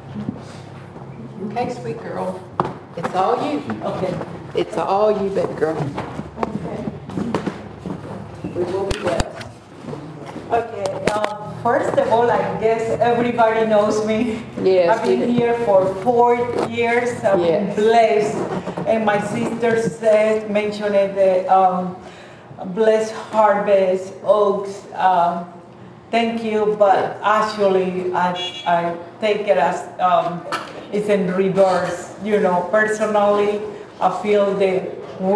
Okay, sweet girl. It's all you. Okay. It's all you, baby girl. Okay. We will be blessed. Okay. First of all, I guess everybody knows me. Yes, I've been here for 4 years. I've been blessed. And my sister said, mentioned the Blessed Harvest Oaks. Thank you, but actually I take it as it's in reverse. You know, personally, I feel that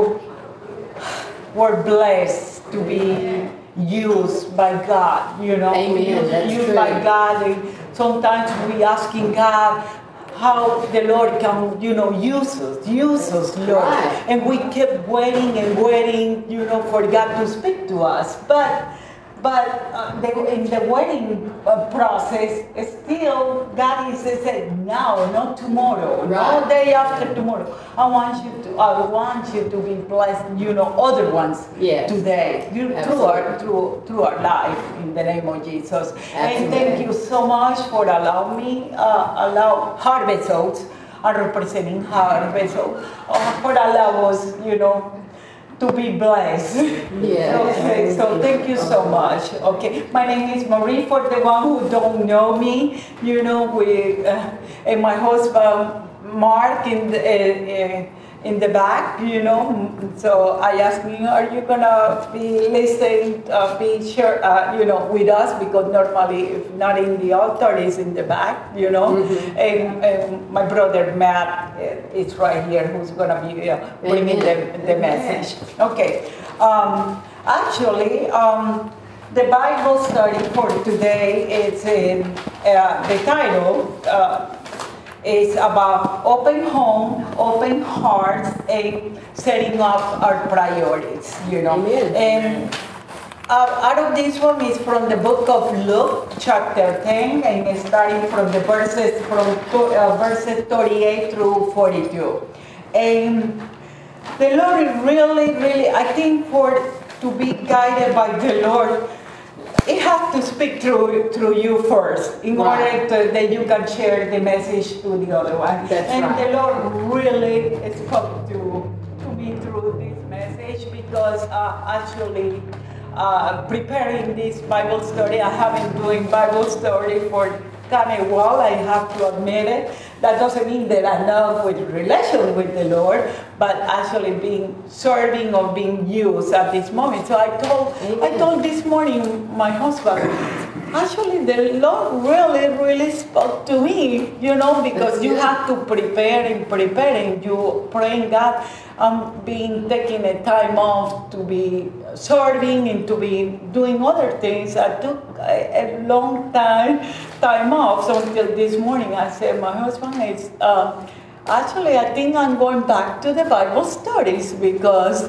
we're blessed to be used by God. You know, Amen. used by God. And sometimes we asking God how the Lord can, use us, Lord. Right. And we kept waiting and waiting, for God to speak to us. But in the wedding process, still God is saying now, not tomorrow, Right. no day after tomorrow. I want you to be blessed, other ones today, through our life in the name of Jesus. Absolutely. And thank you so much for allowing me, allow Harvest Oaks. I'm representing Harvest Oaks, for allow us, to be blessed. Yes. Okay, so thank you so much. Okay, my name is Marie. For the one who don't know me, we and my husband Mark in the back. So I asked him, "Are you gonna be listening? Be sure, with us because normally, if not in the altar, is in the back. Mm-hmm. And my brother Matt is right here, who's gonna be bringing the message. Okay. Actually, the Bible study for today is in the title is about open home, open hearts, and setting up our priorities. Amen. And out of this one is from the book of Luke, chapter 10, and starting from the verses 38 through 42. And the Lord really, I think to be guided by the Lord, it has to speak through you first in order that you can share the message to the other one. The Lord really spoke to me through this message because actually preparing this Bible study, I have been doing Bible study for kind of a while, I have to admit it. That doesn't mean that I'm not with relation with the Lord, but actually being serving or being used at this moment. So I told this morning my husband, actually the Lord really spoke to me, because you have to prepare and you praying God. Being taking a time off to be serving and to be doing other things. I took a long time off. So until this morning, I said, my husband is, actually, I think I'm going back to the Bible studies because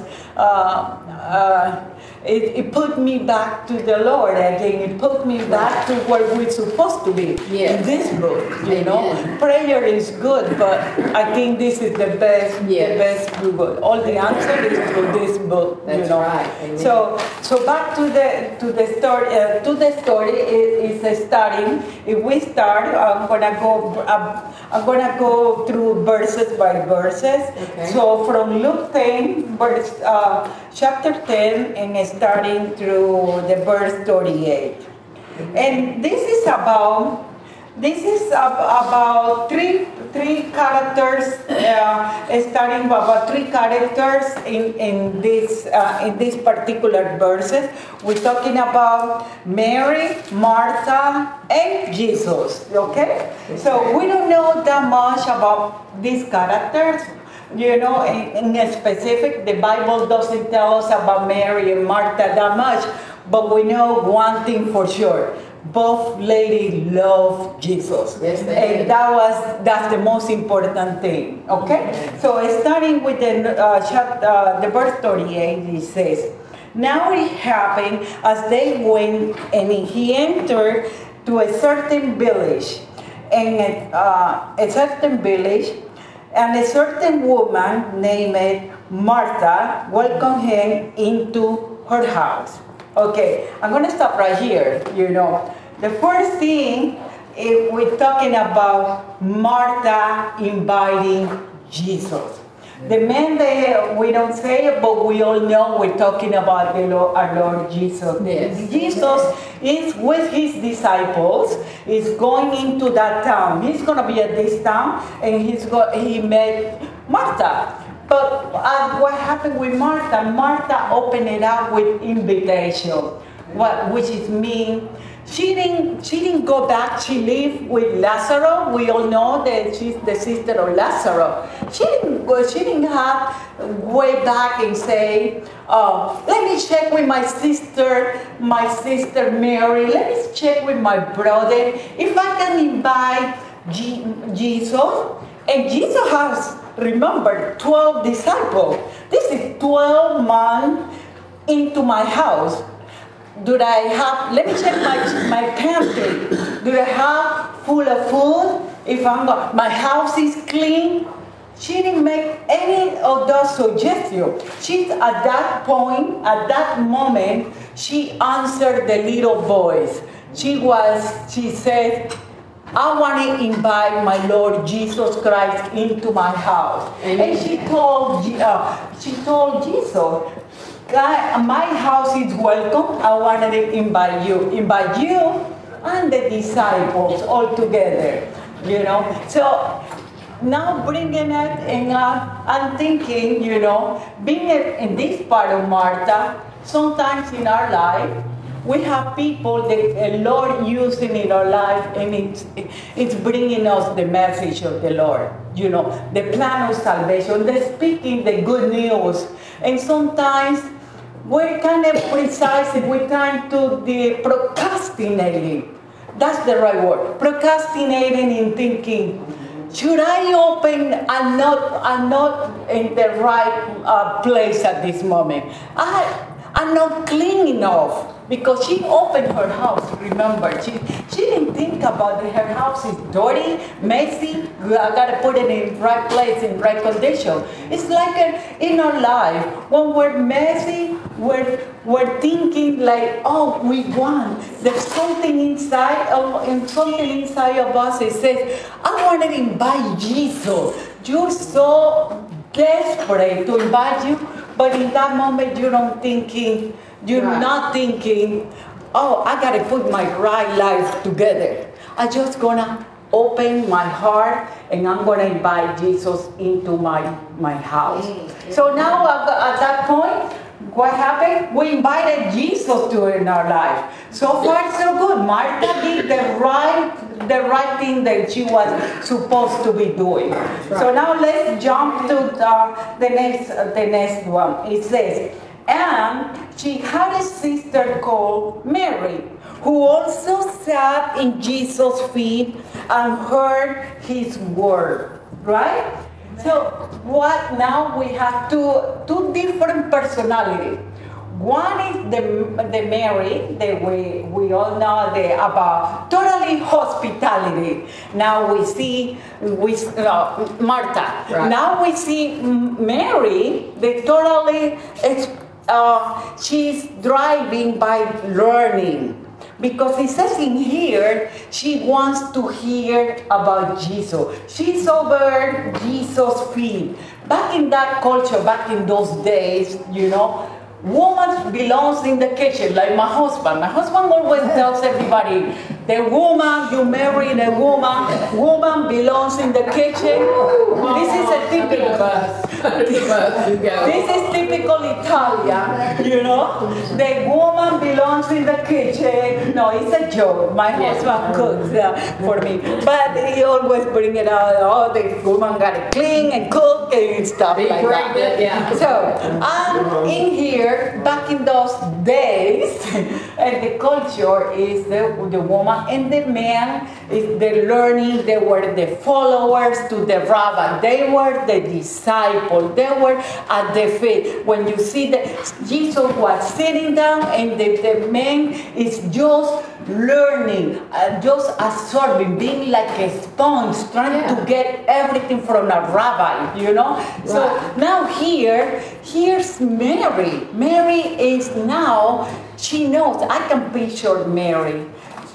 it put me back to the Lord again. It put me back to where we're supposed to be in this book. Prayer is good, but I think this is the best. The best book. All the answer is through this book. That's right. Amen. So back to the story. To is starting. If we start, I'm gonna go through verses by verses. Okay. So from Luke 10, chapter 10, and starting through the verse 38. And this is about three characters, starting about three characters in this particular verses. We're talking about Mary, Martha, and Jesus. Okay, so we don't know that much about these characters. In specific, the Bible doesn't tell us about Mary and Martha that much, but we know one thing for sure. Both ladies love Jesus. Yes, they did. And that's the most important thing. Okay? So starting with the verse 38, it says, "Now it happened as they went, and he entered to a certain village, and a certain woman named Martha welcomed him into her house." Okay, I'm going to stop right here. The first thing if we're talking about Martha inviting Jesus. The man there, we don't say it, but we all know we're talking about our Lord Jesus. Yes. Jesus is with his disciples, is going into that town. He's going to be at this town, and he met Martha. But what happened with Martha? Martha opened it up with invitation, which is mean. She didn't go back. She lived with Lazarus. We all know that she's the sister of Lazarus. She didn't have way back and say, let me check with my sister Mary. Let me check with my brother if I can invite Jesus. And Jesus has, remember, 12 disciples. This is 12 months into my house. Do I have, let me check my pantry. Do I have full of food? If my house is clean? She didn't make any of those suggestions. She's at that point, at that moment, she answered the little voice. She said, I want to invite my Lord Jesus Christ into my house. Amen. And she told Jesus, God, my house is welcome. I want to invite you and the disciples all together, So now bringing it, and I'm thinking, being in this part of Martha, sometimes in our life, we have people that the Lord using in our life, and it's bringing us the message of the Lord, the plan of salvation, the speaking the good news. And sometimes we're kind of precise, we turn to the procrastinating. That's the right word. Procrastinating and thinking, should I open? I'm not in the right place at this moment. I'm not clean enough. Because she opened her house, remember. She didn't think about that her house is dirty, messy. I got to put it in right place, in right condition. It's like in our life, when we're messy, we're thinking like, oh, we want. There's something inside of us that says, I want to invite Jesus. You're so desperate to invite you, but in that moment you're not thinking, oh, I got to put my right life together. I'm just going to open my heart and I'm going to invite Jesus into my house. So now at that point, what happened? We invited Jesus in our life. So far, so good. Martha did the right thing that she was supposed to be doing. Right. So now let's jump to the next one. It says, and she had a sister called Mary, who also sat in Jesus' feet and heard his word. Right? So what now we have two different personalities. One is the Mary that we all know about totally hospitality. Now we see Martha. Right. Now we see Mary, the totally she's driving by learning. Because it says in here, she wants to hear about Jesus. She's over Jesus' feet. Back in that culture, back in those days, woman belongs in the kitchen, like my husband. My husband always tells everybody, the woman, you marry the woman belongs in the kitchen. This is a typical, this is typical Italian, The woman belongs in the kitchen. No, it's a joke. My husband cooks for me. But he always bring it out, oh, the woman got to clean and cook and stuff like that. Yeah. So, I'm in here, back in those days, and the culture is the woman and the man is the learning. They were the followers to the rabbi. They were the disciples. They were at the feet. When you see that Jesus was sitting down and the man is just learning, just absorbing, being like a sponge, trying to get everything from a rabbi, So now here's Mary. Mary is now, she knows, I can picture Mary.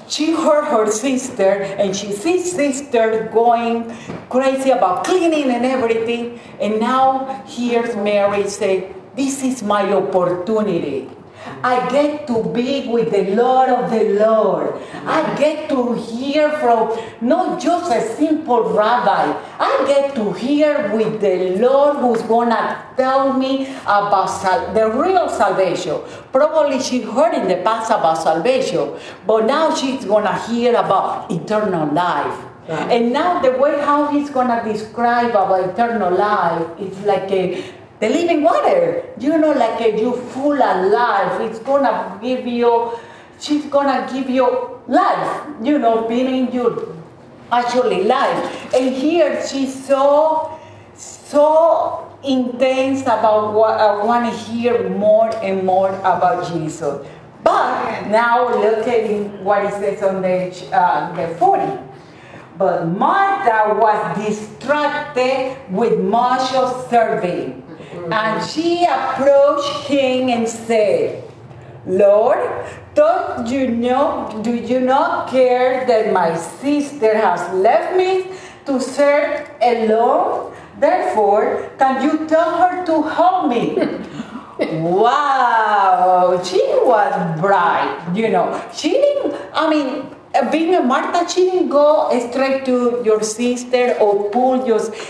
she heard her sister, and she sees sister going crazy about cleaning and everything. And now here's Mary say, this is my opportunity. I get to be with the Lord of the Lord. I get to hear from not just a simple rabbi. I get to hear with the Lord who's going to tell me about the real salvation. Probably she heard in the past about salvation, but now she's going to hear about eternal life. Right. And now the way how he's going to describe about eternal life is like the living water, like you full of life. It's gonna give you, she's gonna give you life, meaning you actually life. And here she's so intense about what I want to hear more and more about Jesus. But now look at what it says on the 40. But Martha was distracted with much of serving. And she approached him and said, Lord, do you not care that my sister has left me to serve alone? Therefore, can you tell her to help me? Wow, she was bright, She didn't, being a Martha, she didn't go straight to your sister or pull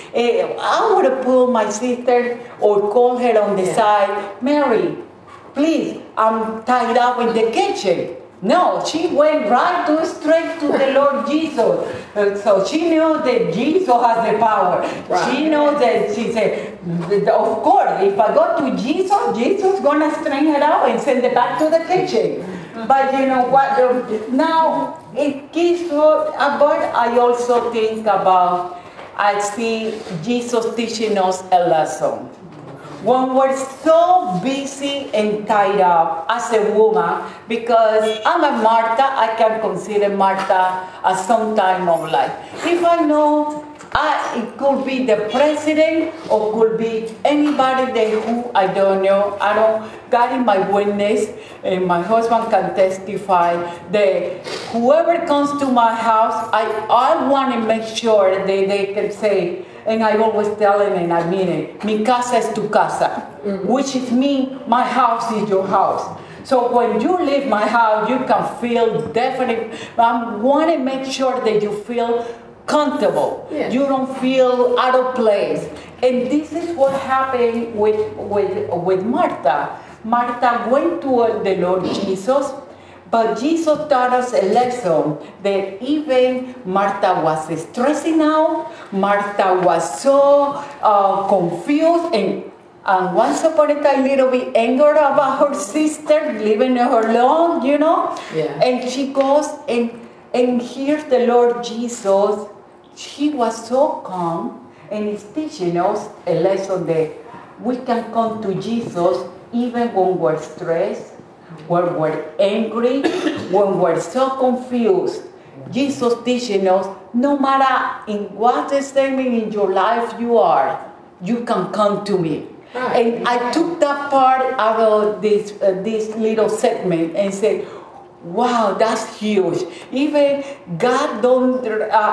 I would have pulled my sister or call her on the side. Mary, please, I'm tied up in the kitchen. No, she went straight to the Lord Jesus. So she knew that Jesus has the power. Right. She knows that she said, of course, if I go to Jesus, Jesus is going to straighten her out and send her back to the kitchen. But you know what? Now, it gives but I also think about, I see Jesus teaching us a lesson. When we're so busy and tied up as a woman, because I'm a Martha, I can consider Martha as some time of life. If I know it could be the president or could be anybody who I don't know. I don't got in my witness, and my husband can testify that whoever comes to my house, I want to make sure that they can say, and I always tell them, and I mean it, mi casa es tu casa, which is my house is your house. So when you leave my house, you can feel definitely, I want to make sure that you feel comfortable. Yes. You don't feel out of place. And this is what happened with Martha. Martha went to the Lord Jesus, but Jesus taught us a lesson that even Martha was stressing out. Martha was so confused and once upon a time, little bit angered about her sister, leaving her alone, Yeah. And she goes and hears the Lord Jesus. She was so calm, and it's teaching us a lesson that we can come to Jesus even when we're stressed, when we're angry, when we're so confused. Jesus teaching us, no matter in what state in your life you are, you can come to me. Right. And I took that part out of this little segment and said, wow, that's huge. Even God don't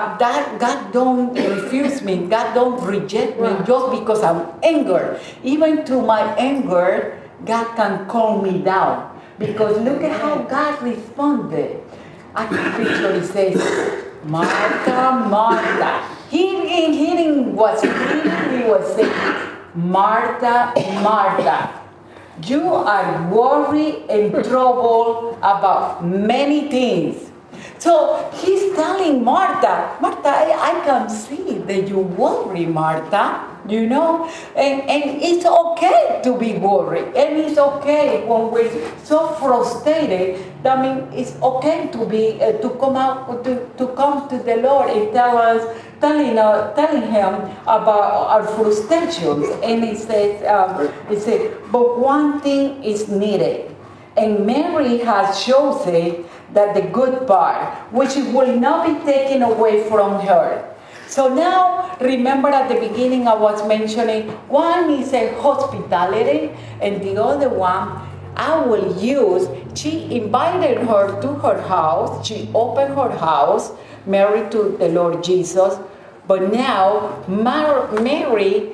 refuse me. God don't reject me just because I'm angry. Even through my anger, God can calm me down. Because look at how God responded. I can picture it says, Martha, Martha. He was saying, Martha, Martha. You are worried and troubled about many things. So he's telling Martha, I can see that you worry, Martha, and it's okay to be worried, and it's okay when we're so frustrated. I mean, it's okay to be to come to the Lord and telling him about our frustrations. And it says, but one thing is needed, and Mary has chosen that the good part, which will not be taken away from her. So now, remember at the beginning I was mentioning, one is a hospitality, and the other one I will use she invited her to her house. She opened her house, married to the Lord Jesus. But now Mary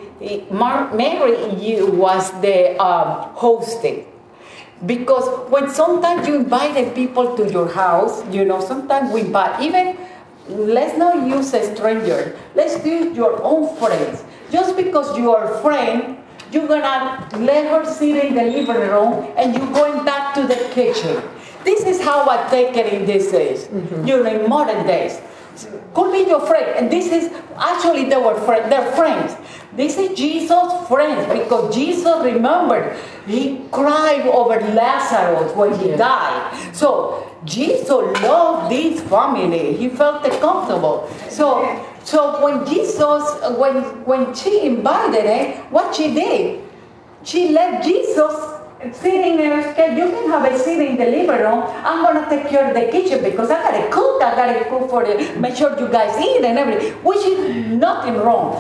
was the hosting. Because when sometimes you invite people to your house, sometimes we invite, even let's not use a stranger, let's use your own friends. Just because you are a friend, you're gonna let her sit in the living room and you're going back to the kitchen. This is how I take it in these days, in modern days. Could be your friend, and this is actually they're friends. This is Jesus' friends because Jesus remembered he cried over Lazarus when he died. So Jesus loved this family. He felt comfortable. So when when she invited him, what she did, she let Jesus sitting there. You can have a seat in the living room. I'm gonna take care of the kitchen because I gotta cook for you, make sure you guys eat and everything. Which is nothing wrong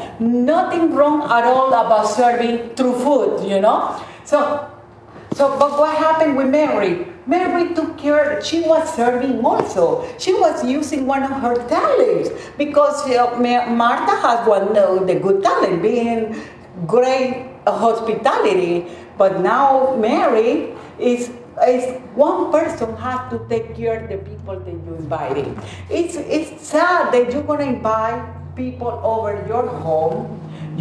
at all about serving through food, So, but what happened with Mary? Mary took care. She was serving also. She was using one of her talents because Martha has the good talent, being great hospitality. But now Mary is one person has to take care of the people that you're inviting. It's sad that you're gonna invite people over your home,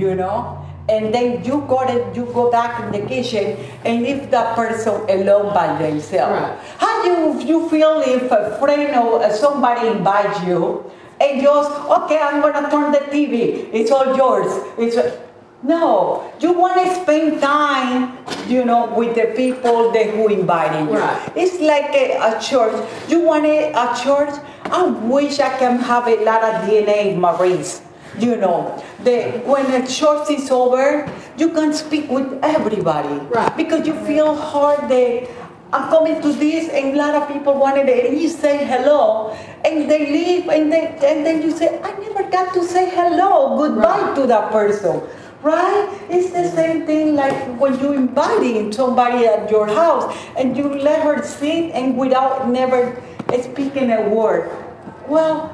and then you go back in the kitchen and leave that person alone by themselves. Right. How do you feel if a friend or somebody invites you and just, okay, I'm gonna turn the TV, it's all yours. No, you want to spend time, with the people who invited you. Right. It's like a church. You want a church? I wish I can have a lot of DNA in Marie's. When a church is over, you can speak with everybody. Right. Because you feel hard that I'm coming to this, and a lot of people wanted it, and you say hello, and they leave, and then you say, I never got to say hello, goodbye to that person. Right? It's the same thing like when you're inviting somebody at your house and you let her sit and without never speaking a word. Well,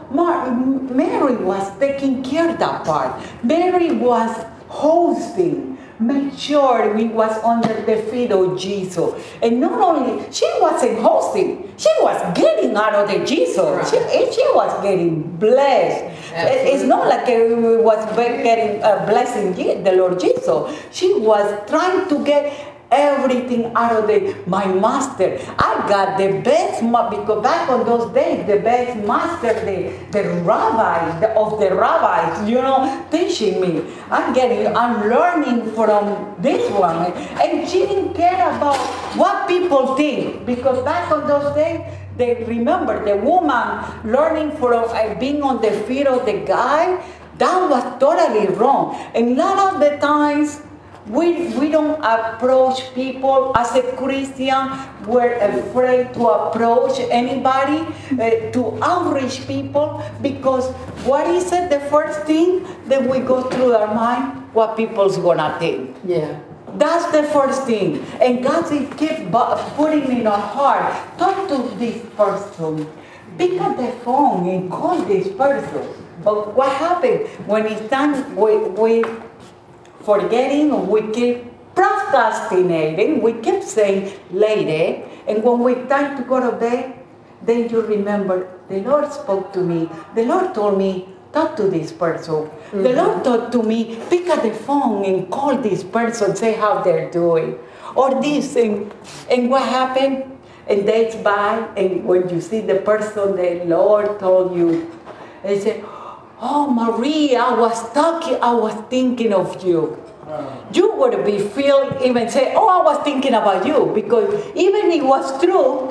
Mary was taking care of that part. Mary was hosting, make sure we was under the feet of Jesus. And not only, she wasn't hosting, she was getting out of the Jesus. Right. She was getting blessed. Absolutely. It's not like it was getting blessing the Lord Jesus. She was trying to get everything out of my master. I got the best, because back on those days, the best master, the rabbi of the rabbis, teaching me. I'm learning from this one. And she didn't care about what people think, because back on those days, they remember the woman learning from being on the feet of the guy. That was totally wrong. And a lot of the times, we don't approach people as a Christian. We're afraid to approach anybody, to outreach people, because what is it, the first thing that we go through our mind? What people's gonna think. Yeah. That's the first thing. And God keeps putting in our heart, talk to this person. Pick up the phone and call this person. But what happened when it's time we forgetting, we keep procrastinating, we keep saying later, and when we time to go to bed, then you remember, the Lord spoke to me, the Lord told me, talk to this person. Mm-hmm. The Lord told to me, pick up the phone and call this person, say how they're doing. Or this, and what happened? And days by, and when you see the person the Lord told you, they say, oh, Maria, I was thinking of you. You would be feel even say, oh, I was thinking about you, because even it was true,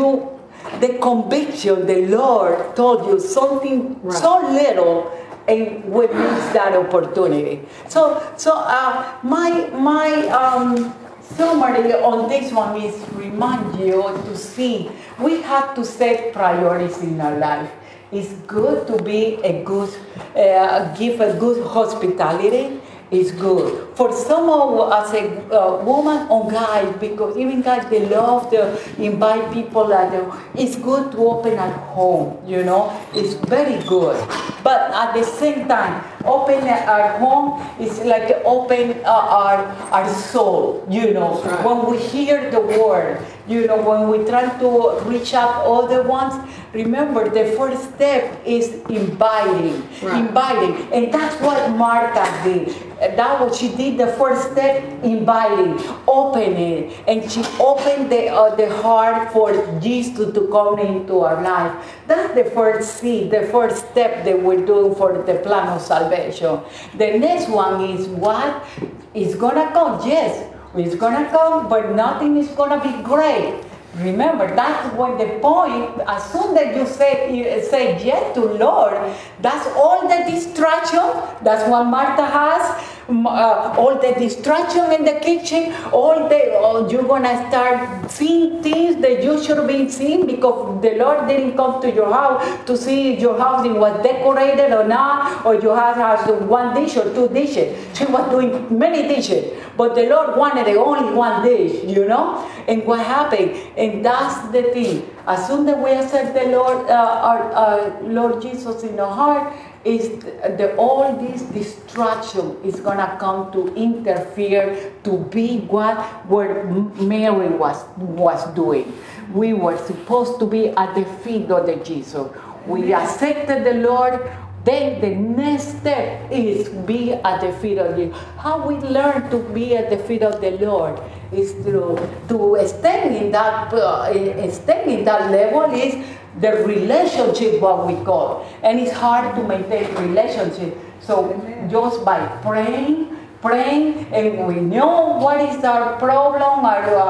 the conviction, the Lord told you something so little, and we miss that opportunity. So my summary on this one is remind you to see we have to set priorities in our life. It's good to be give a good hospitality. is good. For some of as a woman or guy, because even guys, they love to invite people. It's good to open at home, It's very good. But at the same time, open our home is like open our soul, Right. When we hear the word, when we try to reach out other ones, remember the first step is inviting. Right. Inviting. And that's what Martha did. That what she did, the first step, inviting, opening. And she opened the heart for Jesus to come into our life. That's the first seed, the first step that we're doing for the plan of salvation. The next one is what? It's gonna come, yes. It's gonna come, but nothing is gonna be great. Remember, that's when the point, as soon as you say yes to Lord, that's all the distraction, that's what Martha has, all the distraction in the kitchen, you're going to start seeing things that you should be seeing because the Lord didn't come to your house to see if your house was decorated or not, or your house has one dish or two dishes. She was doing many dishes, but the Lord wanted only one dish, And what happened? And that's the thing. As soon as we accept the Lord, our Lord Jesus in our heart, all this distraction is gonna come to interfere to be what Mary was doing. We were supposed to be at the feet of the Jesus. We accepted the Lord. Then the next step is be at the feet of Jesus. How we learn to be at the feet of the Lord is to stand in that level is the relationship, what we call. And it's hard to maintain relationship. So just by praying, and we know what is our problem,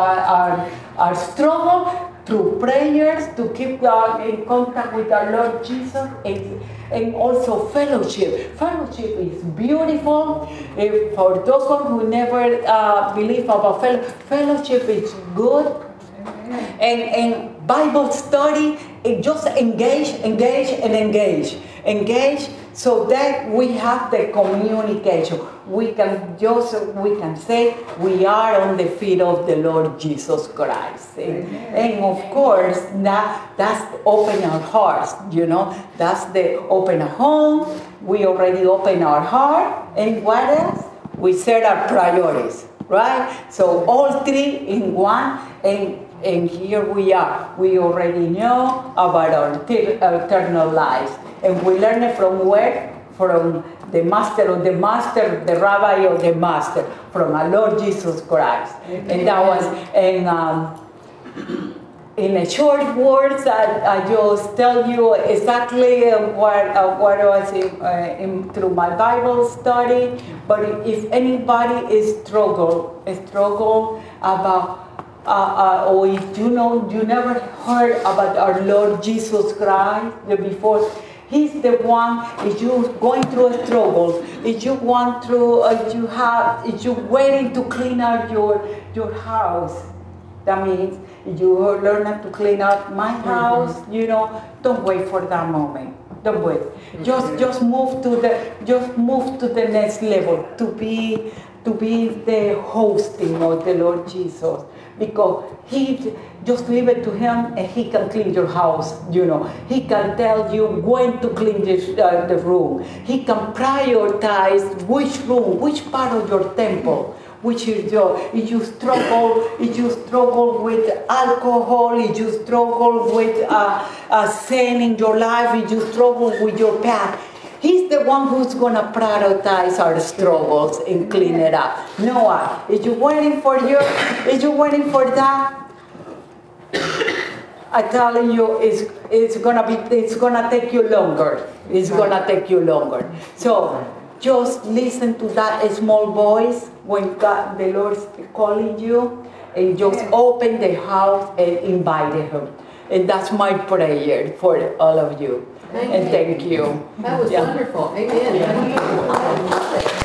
our struggle, through prayers to keep in contact with our Lord Jesus, and also fellowship. Fellowship is beautiful. For those who never believe about fellowship, is good. And Bible study, just engage, so that we have the communication. We can say we are on the feet of the Lord Jesus Christ. And of course, that's open our hearts, That's the open our home. We already open our heart. And what else? We set our priorities, right? So all three in one, and here we are. We already know about our eternal lives. And we learn it from where? From the master of the master, the rabbi of the master, from our Lord Jesus Christ. Amen. And that was in a short words, I just tell you exactly what was through my Bible study. But if anybody is struggle about or if you never heard about our Lord Jesus Christ before, He's the one. If you're going through a struggle, if you're waiting to clean out your house, that means if you learn to clean out my house, don't wait for that moment. Don't wait. Just move to the next level to be the hosting of the Lord Jesus. Because He just leave it to Him and He can clean your house, He can tell you when to clean the room. He can prioritize which room, which part of your temple, which is if you struggle with alcohol, if you struggle with sin in your life, if you struggle with your past, He's the one who's going to prioritize our struggles and clean it up. No one. If you're waiting for that, I'm telling you, it's gonna take you longer. It's gonna take you longer. So just listen to that small voice when the Lord's calling you, and just open the house and invite Him. And that's my prayer for all of you. Thank you. That was wonderful. Amen. Yeah.